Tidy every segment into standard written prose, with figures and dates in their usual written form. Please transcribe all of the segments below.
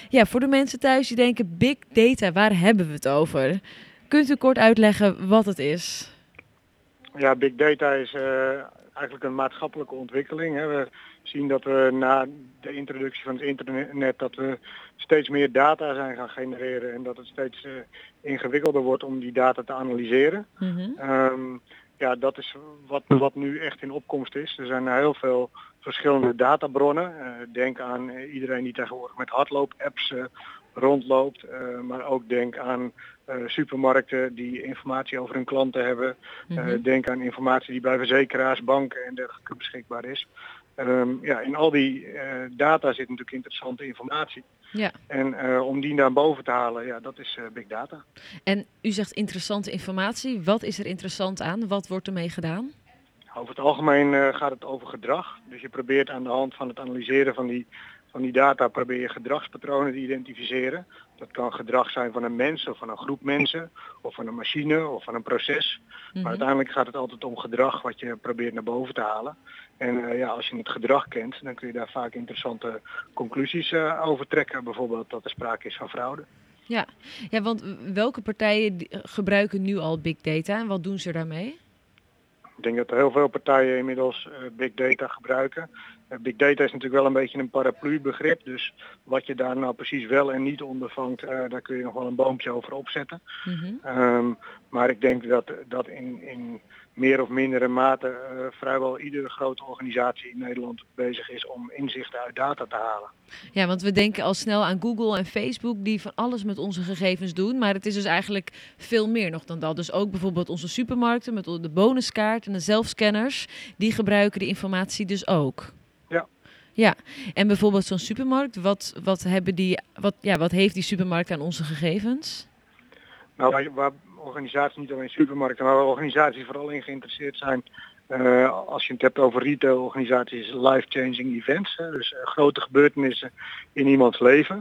Ja, voor de mensen thuis die denken big data, waar hebben we het over? Kunt u kort uitleggen wat het is? Ja, big data is eigenlijk een maatschappelijke ontwikkeling. Hè. We zien dat we na de introductie van het internet dat we steeds meer data zijn gaan genereren en dat het steeds ingewikkelder wordt om die data te analyseren. Ja, dat is wat nu echt in opkomst is. Er zijn heel veel verschillende databronnen. Denk aan iedereen die tegenwoordig met hardloop-apps rondloopt. Maar ook denk aan supermarkten die informatie over hun klanten hebben. Denk aan informatie die bij verzekeraars, banken en dergelijke beschikbaar is. Ja, in al die data zit natuurlijk interessante informatie. Ja. En om die naar boven te halen, ja, dat is big data. En u zegt interessante informatie. Wat is er interessant aan? Wat wordt ermee gedaan? Over het algemeen gaat het over gedrag. Dus je probeert aan de hand van het analyseren van die data probeer je gedragspatronen te identificeren. Dat kan gedrag zijn van een mens of van een groep mensen of van een machine of van een proces. Maar uiteindelijk gaat het altijd om gedrag wat je probeert naar boven te halen. En ja, als je het gedrag kent, dan kun je daar vaak interessante conclusies over trekken. Bijvoorbeeld dat er sprake is van fraude. Ja, want welke partijen gebruiken nu al big data en wat doen ze daarmee? Ik denk dat er heel veel partijen inmiddels big data gebruiken. Big data is natuurlijk wel een beetje een paraplu-begrip. Dus wat je daar nou precies wel en niet onder vangt, daar kun je nog wel een boompje over opzetten. Maar ik denk dat in meer of mindere mate vrijwel iedere grote organisatie in Nederland bezig is om inzichten uit data te halen. Ja, want we denken al snel aan Google en Facebook die van alles met onze gegevens doen. Maar het is dus eigenlijk veel meer nog dan dat. Dus ook bijvoorbeeld onze supermarkten met de bonuskaart en de zelfscanners. Die gebruiken de informatie dus ook. Ja, en bijvoorbeeld zo'n supermarkt, wat heeft die supermarkt aan onze gegevens? Nou, waar organisaties, niet alleen supermarkten, maar waar organisaties vooral in geïnteresseerd zijn, als je het hebt over retailorganisaties, life-changing events, dus grote gebeurtenissen in iemands leven.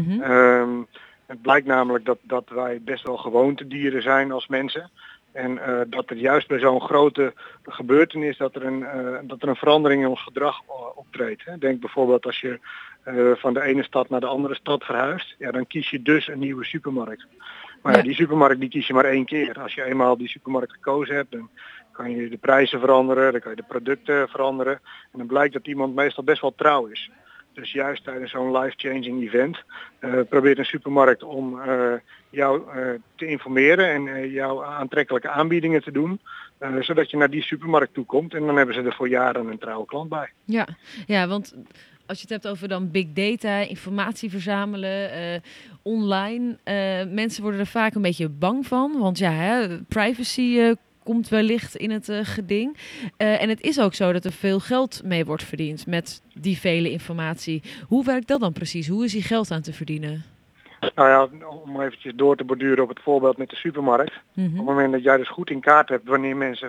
Het blijkt namelijk dat wij best wel gewoontedieren zijn als mensen. En dat er juist bij zo'n grote gebeurtenis dat er een verandering in ons gedrag optreedt. Hè. Denk bijvoorbeeld als je van de ene stad naar de andere stad verhuist, ja, dan kies je dus een nieuwe supermarkt. Maar ja, die supermarkt die kies je maar 1 keer. Als je eenmaal die supermarkt gekozen hebt, dan kan je de prijzen veranderen, dan kan je de producten veranderen. En dan blijkt dat iemand meestal best wel trouw is. Dus juist tijdens zo'n life-changing event probeert een supermarkt om jou te informeren en jou aantrekkelijke aanbiedingen te doen. Zodat je naar die supermarkt toe komt en dan hebben ze er voor jaren een trouwe klant bij. Ja, want als je het hebt over dan big data, informatie verzamelen, online. Mensen worden er vaak een beetje bang van, want privacy komt wellicht in het geding. En het is ook zo dat er veel geld mee wordt verdiend met die vele informatie. Hoe werkt dat dan precies? Hoe is die geld aan te verdienen? Nou ja, om eventjes door te borduren op het voorbeeld met de supermarkt. Op het moment dat jij dus goed in kaart hebt wanneer mensen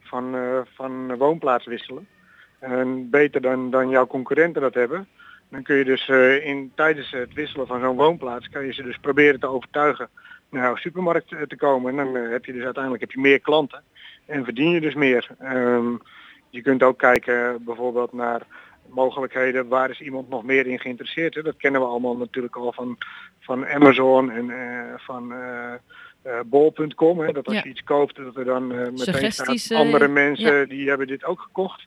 van woonplaats wisselen. En beter dan jouw concurrenten dat hebben. Dan kun je dus tijdens het wisselen van zo'n woonplaats kan je ze dus proberen te overtuigen naar jouw supermarkt te komen. En dan heb je dus uiteindelijk meer klanten en verdien je dus meer. Je kunt ook kijken bijvoorbeeld naar mogelijkheden, waar is iemand nog meer in geïnteresseerd. Hè? Dat kennen we allemaal natuurlijk al van Amazon en van bol.com. Hè? Dat als je iets koopt, dat er dan meteen staat, andere mensen die hebben dit ook gekocht.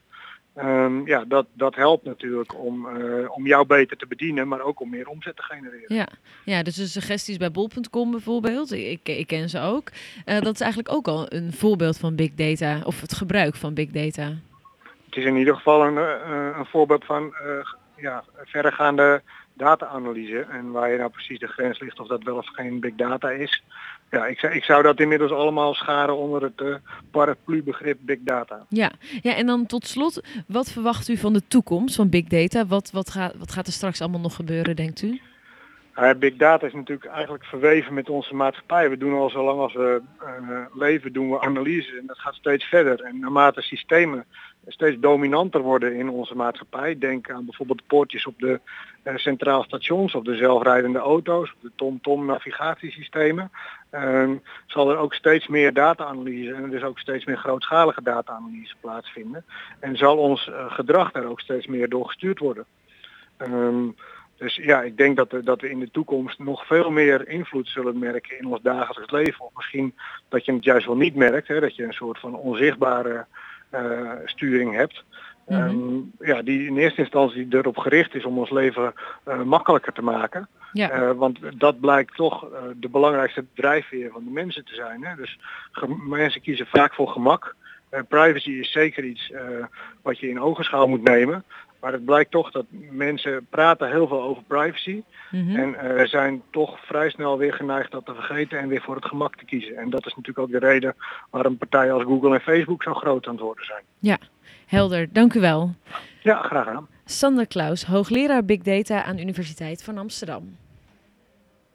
Dat helpt natuurlijk om jou beter te bedienen, maar ook om meer omzet te genereren. Ja, dus de suggesties bij bol.com bijvoorbeeld, ik ken ze ook. Dat is eigenlijk ook al een voorbeeld van big data, of het gebruik van big data. Het is in ieder geval een voorbeeld van verregaande data-analyse. En waar je nou precies de grens ligt of dat wel of geen big data is. Ja, ik zou dat inmiddels allemaal scharen onder het paraplu-begrip big data. Ja, en dan tot slot, wat verwacht u van de toekomst van big data? Wat gaat er straks allemaal nog gebeuren, denkt u? Big data is natuurlijk eigenlijk verweven met onze maatschappij. We doen al zolang als we leven, doen we analyse en dat gaat steeds verder. En naarmate systemen steeds dominanter worden in onze maatschappij, denk aan bijvoorbeeld de poortjes op de centraal stations, op de zelfrijdende auto's, op de TomTom navigatiesystemen, zal er ook steeds meer data-analyse en dus ook steeds meer grootschalige data-analyse plaatsvinden. En zal ons gedrag daar ook steeds meer door gestuurd worden. Dus ja, ik denk dat we in de toekomst nog veel meer invloed zullen merken in ons dagelijks leven. Of misschien dat je het juist wel niet merkt, hè, dat je een soort van onzichtbare sturing hebt. Die in eerste instantie erop gericht is om ons leven makkelijker te maken. Ja. Want dat blijkt toch de belangrijkste drijfveer van de mensen te zijn. Hè? Dus mensen kiezen vaak voor gemak. Privacy is zeker iets wat je in ogenschouw moet nemen. Maar het blijkt toch dat mensen praten heel veel over privacy. En zijn toch vrij snel weer geneigd dat te vergeten en weer voor het gemak te kiezen. En dat is natuurlijk ook de reden waarom partijen als Google en Facebook zo groot aan het worden zijn. Ja, helder. Dank u wel. Ja, graag gedaan. Sander Claus, hoogleraar Big Data aan de Universiteit van Amsterdam.